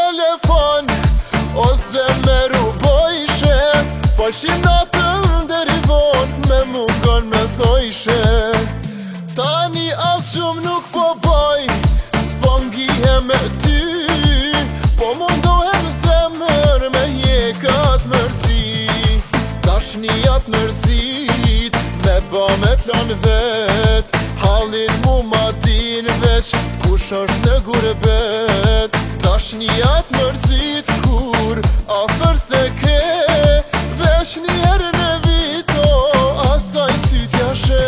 telefon o zemër u bojshe, falshin natëm deri von, me mungon me thojshe. Tani as shumë nuk po boj, s'po ngihe me ty, po mundohem zemër me jekat mërzi. Dashnijat mërzit, me ba me t'lan vet, halin mu ma din veç, kush është në gurbet. Dashnijat mërzit kur afer se ke, veç njerë në vito, asaj sytja she.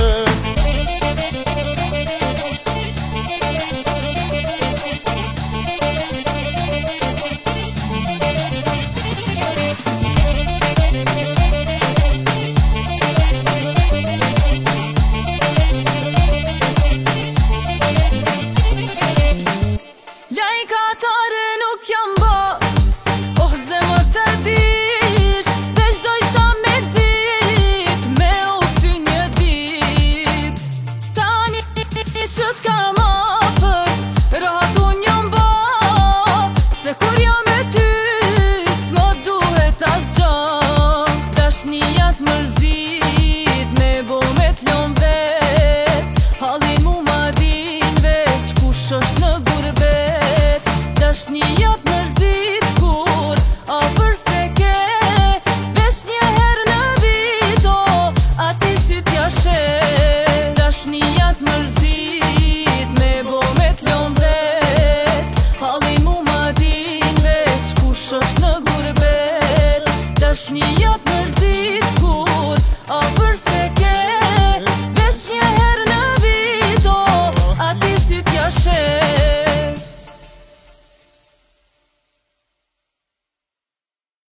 Dashnijat mërzit kur afer se ke, veç një herë në vito, ati si t'ja she. Dashnijat mërzit me bo me t'lon vet, halin mu ma din veç kush është në gurbet. Dashnijat mërzit kur afer se ke,